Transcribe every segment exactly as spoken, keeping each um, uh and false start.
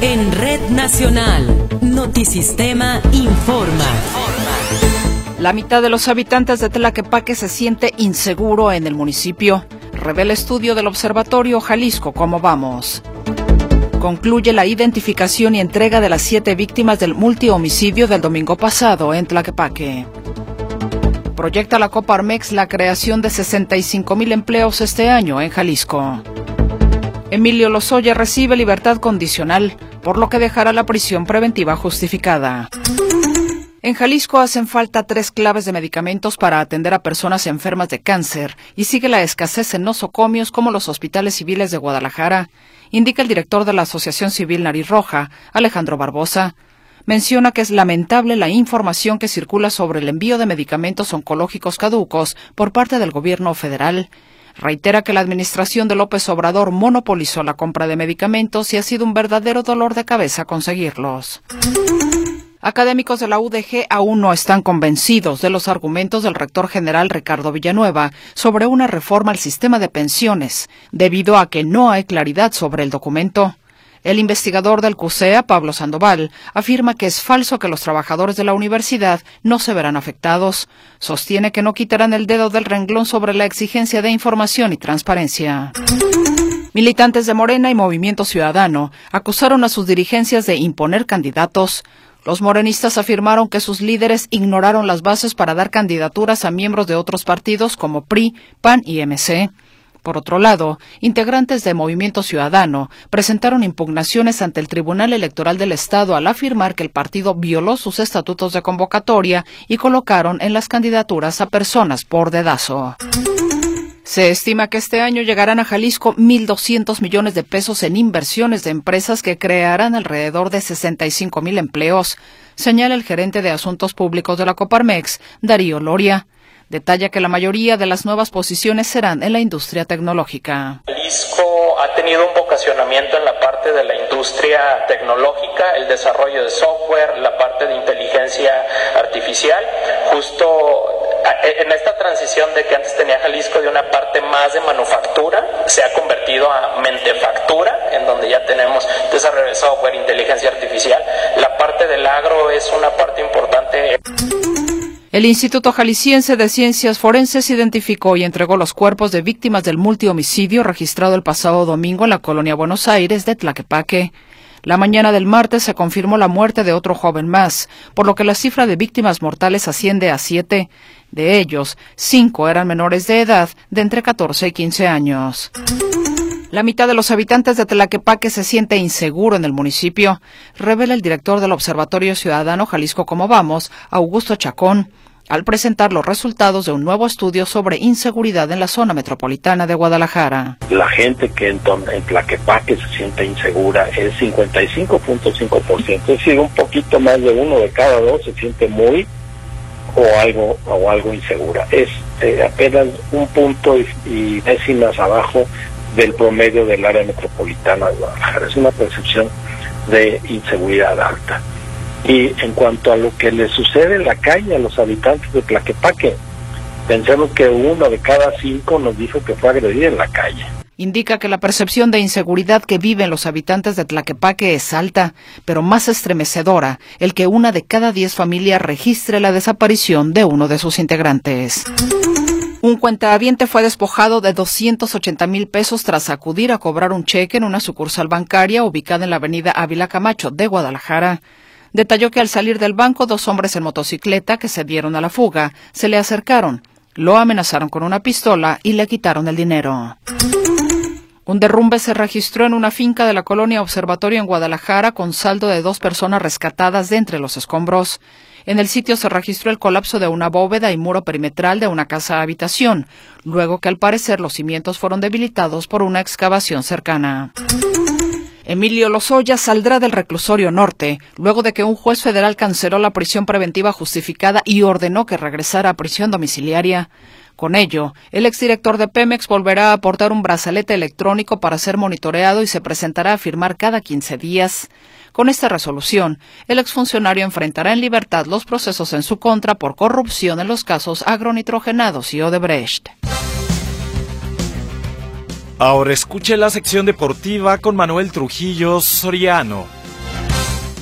En Red Nacional, Notisistema informa. La mitad de los habitantes de Tlaquepaque se siente inseguro en el municipio. Revela estudio del Observatorio Jalisco Cómo Vamos. Concluye la identificación y entrega de las siete víctimas del multihomicidio del domingo pasado en Tlaquepaque. Proyecta la Coparmex la creación de sesenta y cinco mil empleos este año en Jalisco. Emilio Lozoya recibe libertad condicional, por lo que dejará la prisión preventiva justificada. En Jalisco hacen falta tres claves de medicamentos para atender a personas enfermas de cáncer y sigue la escasez en nosocomios como los hospitales civiles de Guadalajara, indica el director de la Asociación Civil Nariz Roja, Alejandro Barbosa. Menciona que es lamentable la información que circula sobre el envío de medicamentos oncológicos caducos por parte del gobierno federal. Reitera que la administración de López Obrador monopolizó la compra de medicamentos y ha sido un verdadero dolor de cabeza conseguirlos. Académicos de la U D G aún no están convencidos de los argumentos del rector general Ricardo Villanueva sobre una reforma al sistema de pensiones, debido a que no hay claridad sobre el documento. El investigador del CUSEA, Pablo Sandoval, afirma que es falso que los trabajadores de la universidad no se verán afectados. Sostiene que no quitarán el dedo del renglón sobre la exigencia de información y transparencia. Militantes de Morena y Movimiento Ciudadano acusaron a sus dirigencias de imponer candidatos. Los morenistas afirmaron que sus líderes ignoraron las bases para dar candidaturas a miembros de otros partidos como P R I, P A N y M C. Por otro lado, integrantes de Movimiento Ciudadano presentaron impugnaciones ante el Tribunal Electoral del Estado al afirmar que el partido violó sus estatutos de convocatoria y colocaron en las candidaturas a personas por dedazo. Se estima que este año llegarán a Jalisco mil doscientos millones de pesos en inversiones de empresas que crearán alrededor de sesenta y cinco mil empleos, señala el gerente de Asuntos Públicos de la Coparmex, Darío Loria. Detalla que la mayoría de las nuevas posiciones serán en la industria tecnológica. Jalisco ha tenido un vocacionamiento en la parte de la industria tecnológica, el desarrollo de software, la parte de inteligencia artificial. Justo en esta transición de que antes tenía Jalisco de una parte más de manufactura, se ha convertido a mentefactura, en donde ya tenemos desarrollo de software, inteligencia artificial. La parte del agro es una parte importante. El Instituto Jalisciense de Ciencias Forenses identificó y entregó los cuerpos de víctimas del multihomicidio registrado el pasado domingo en la colonia Buenos Aires de Tlaquepaque. La mañana del martes se confirmó la muerte de otro joven más, por lo que la cifra de víctimas mortales asciende a siete. De ellos, cinco eran menores de edad de entre catorce y quince años. La mitad de los habitantes de Tlaquepaque se siente inseguro en el municipio, revela el director del Observatorio Ciudadano Jalisco Cómo Vamos, Augusto Chacón, al presentar los resultados de un nuevo estudio sobre inseguridad en la zona metropolitana de Guadalajara. La gente que en, en Tlaquepaque se siente insegura es cincuenta y cinco punto cinco por ciento, es decir, un poquito más de uno de cada dos se siente muy o algo o algo insegura. Es eh, apenas un punto y, y décimas abajo del promedio del área metropolitana de Guadalajara. Es una percepción de inseguridad alta. Y en cuanto a lo que le sucede en la calle a los habitantes de Tlaquepaque, pensemos que uno de cada cinco nos dijo que fue agredido en la calle. Indica que la percepción de inseguridad que viven los habitantes de Tlaquepaque es alta, pero más estremecedora el que una de cada diez familias registre la desaparición de uno de sus integrantes. Un cuentahabiente fue despojado de doscientos ochenta mil pesos tras acudir a cobrar un cheque en una sucursal bancaria ubicada en la avenida Ávila Camacho de Guadalajara. Detalló que al salir del banco, dos hombres en motocicleta que se dieron a la fuga se le acercaron, lo amenazaron con una pistola y le quitaron el dinero. Un derrumbe se registró en una finca de la colonia Observatorio en Guadalajara con saldo de dos personas rescatadas de entre los escombros. En el sitio se registró el colapso de una bóveda y muro perimetral de una casa-habitación, luego que al parecer los cimientos fueron debilitados por una excavación cercana. Emilio Lozoya saldrá del reclusorio norte, luego de que un juez federal canceló la prisión preventiva justificada y ordenó que regresara a prisión domiciliaria. Con ello, el exdirector de Pemex volverá a aportar un brazalete electrónico para ser monitoreado y se presentará a firmar cada quince días. Con esta resolución, el exfuncionario enfrentará en libertad los procesos en su contra por corrupción en los casos agronitrogenados y Odebrecht. Ahora escuche la sección deportiva con Manuel Trujillo Soriano.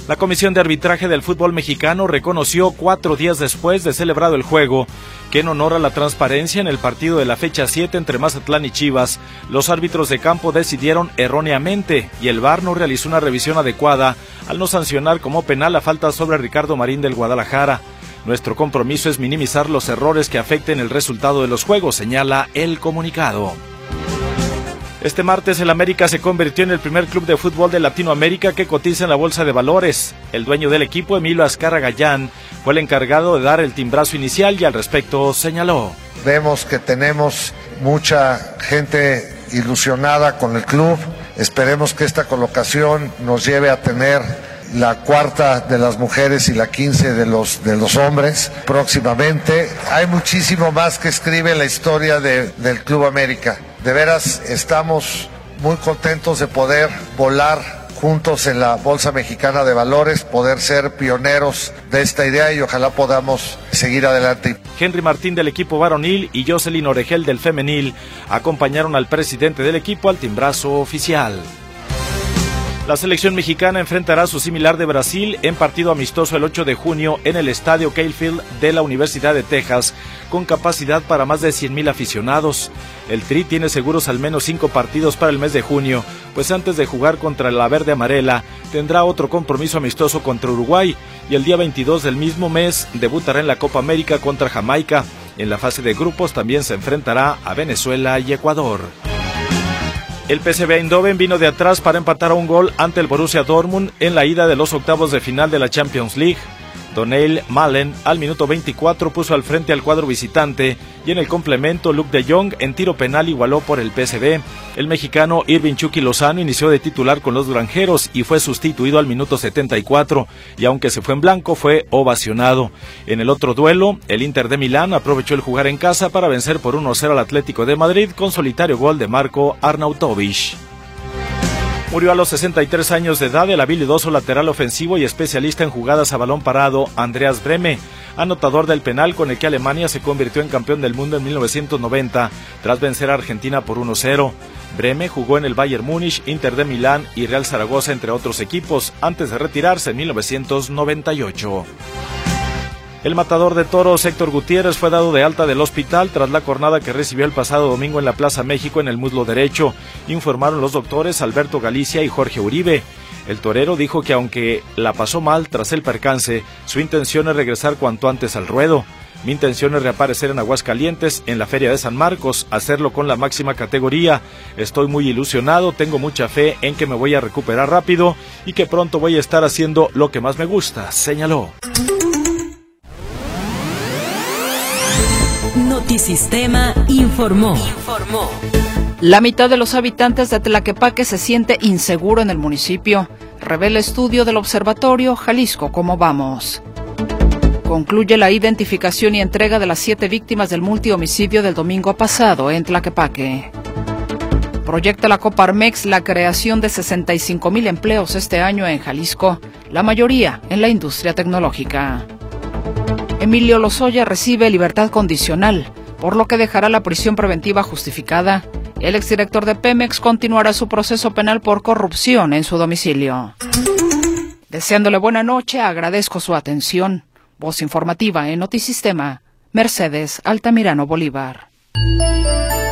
La Comisión de Arbitraje del Fútbol Mexicano reconoció cuatro días después de celebrado el juego que en honor a la transparencia en el partido de la fecha siete entre Mazatlán y Chivas, los árbitros de campo decidieron erróneamente y el V A R no realizó una revisión adecuada al no sancionar como penal la falta sobre Ricardo Marín del Guadalajara. Nuestro compromiso es minimizar los errores que afecten el resultado de los juegos, señala el comunicado. Este martes el América se convirtió en el primer club de fútbol de Latinoamérica que cotiza en la Bolsa de Valores. El dueño del equipo, Emilio Azcarra Gallán, fue el encargado de dar el timbrazo inicial y al respecto señaló: Vemos que tenemos mucha gente ilusionada con el club. Esperemos que esta colocación nos lleve a tener la cuarta de las mujeres y la quince de los, de los hombres próximamente. Hay muchísimo más que escribe en la historia de, del Club América. De veras, estamos muy contentos de poder volar juntos en la Bolsa Mexicana de Valores, poder ser pioneros de esta idea y ojalá podamos seguir adelante. Henry Martín del equipo varonil y Jocelyn Oregel del femenil acompañaron al presidente del equipo al timbrazo oficial. La selección mexicana enfrentará a su similar de Brasil en partido amistoso el ocho de junio en el estadio Cahill de la Universidad de Texas, con capacidad para más de cien mil aficionados. El Tri tiene seguros al menos cinco partidos para el mes de junio, pues antes de jugar contra la verde amarela, tendrá otro compromiso amistoso contra Uruguay, y el día veintidós del mismo mes debutará en la Copa América contra Jamaica. En la fase de grupos también se enfrentará a Venezuela y Ecuador. El P S V Eindhoven vino de atrás para empatar a un gol ante el Borussia Dortmund en la ida de los octavos de final de la Champions League. Donnell Malen al minuto veinticuatro puso al frente al cuadro visitante y en el complemento Luke de Jong en tiro penal igualó por el P S V. El mexicano Irving Chucky Lozano inició de titular con los granjeros y fue sustituido al minuto setenta y cuatro y aunque se fue en blanco fue ovacionado. En el otro duelo, el Inter de Milán aprovechó el jugar en casa para vencer por uno a cero al Atlético de Madrid con solitario gol de Marco Arnautovic. Murió a los sesenta y tres años de edad el habilidoso lateral ofensivo y especialista en jugadas a balón parado Andreas Brehme, anotador del penal con el que Alemania se convirtió en campeón del mundo en mil novecientos noventa tras vencer a Argentina por uno a cero. Brehme jugó en el Bayern Múnich, Inter de Milán y Real Zaragoza entre otros equipos antes de retirarse en mil novecientos noventa y ocho. El matador de toros Héctor Gutiérrez fue dado de alta del hospital tras la cornada que recibió el pasado domingo en la Plaza México en el muslo derecho, informaron los doctores Alberto Galicia y Jorge Uribe. El torero dijo que aunque la pasó mal tras el percance, su intención es regresar cuanto antes al ruedo. Mi intención es reaparecer en Aguascalientes, en la Feria de San Marcos, hacerlo con la máxima categoría. Estoy muy ilusionado, tengo mucha fe en que me voy a recuperar rápido y que pronto voy a estar haciendo lo que más me gusta, señaló. Notisistema informó. Informó. La mitad de los habitantes de Tlaquepaque se siente inseguro en el municipio, revela estudio del Observatorio Jalisco ¿Cómo vamos? Concluye la identificación y entrega de las siete víctimas del multihomicidio del domingo pasado en Tlaquepaque. Proyecta la Coparmex la creación de sesenta y cinco mil empleos este año en Jalisco, la mayoría en la industria tecnológica. Emilio Lozoya recibe libertad condicional, por lo que dejará la prisión preventiva justificada. El exdirector de Pemex continuará su proceso penal por corrupción en su domicilio. Deseándole buena noche, agradezco su atención. Voz informativa en Notisistema, Mercedes Altamirano Bolívar.